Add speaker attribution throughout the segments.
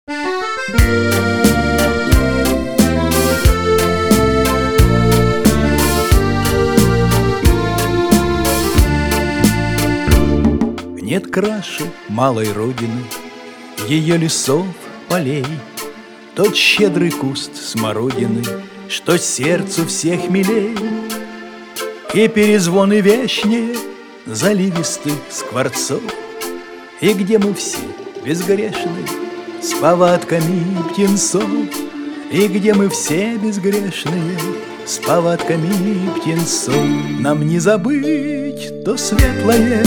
Speaker 1: Нет краше малой родины, ее лесов, полей, тот щедрый куст смородины, что сердцу всех милей, и перезвоны вещнее заливистых скворцов, и где мы все безгрешны с повадками птенцов, и где мы все безгрешные с повадками птенцов. Нам не забыть то светлое,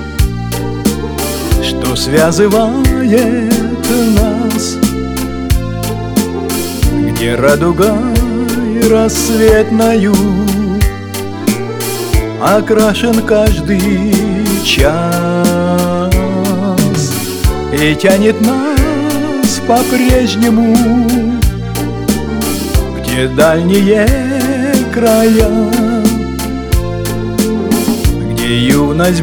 Speaker 1: что связывает нас, где радугой рассветною окрашен каждый час и тянет нас по-прежнему, где дальние края, где юность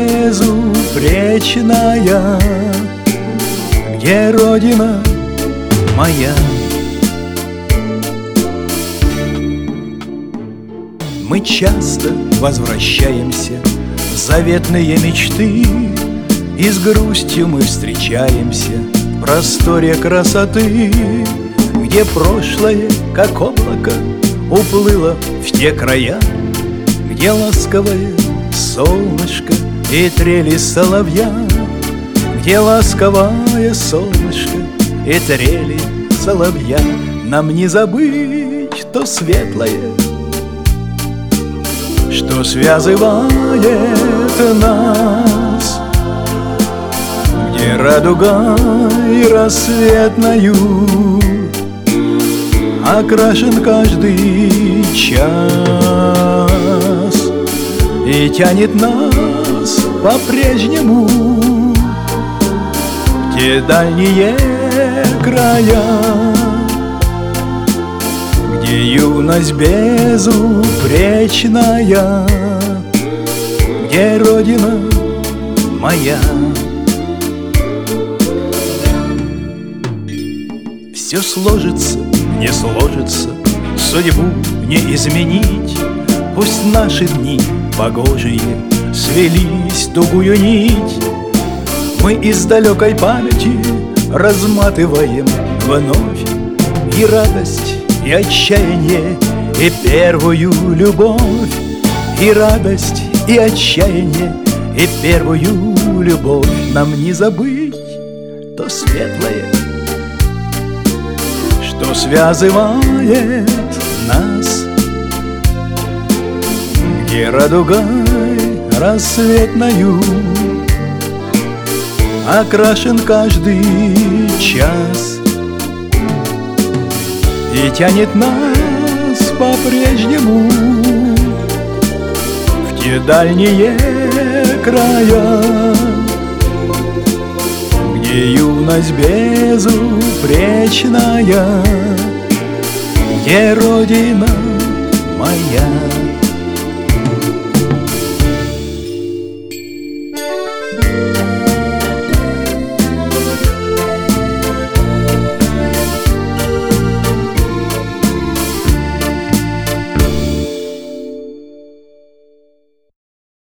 Speaker 1: безупречная, где родина моя. Мы часто возвращаемся в заветные мечты, и с грустью мы встречаемся в просторе красоты, где прошлое, как облако, уплыло в те края, где ласковое солнышко и трели соловья, где ласковое солнышко и трели соловья. Нам не забыть то светлое, что связывает нас, где радугой рассветною окрашен каждый час и тянет нас по-прежнему в те дальние края, где юность безупречная, где родина моя. Все сложится, не сложится, судьбу не изменить. Пусть наши дни погожие свелись в тугую нить, мы из далекой памяти разматываем вновь и радость, и отчаяние, и первую любовь, и радость, и отчаяние, и первую любовь. Нам не забыть то светлое, что связывает нас, где радугой рассветною окрашен каждый час и тянет нас по-прежнему в те дальние края, где юность безупречная, где родина моя.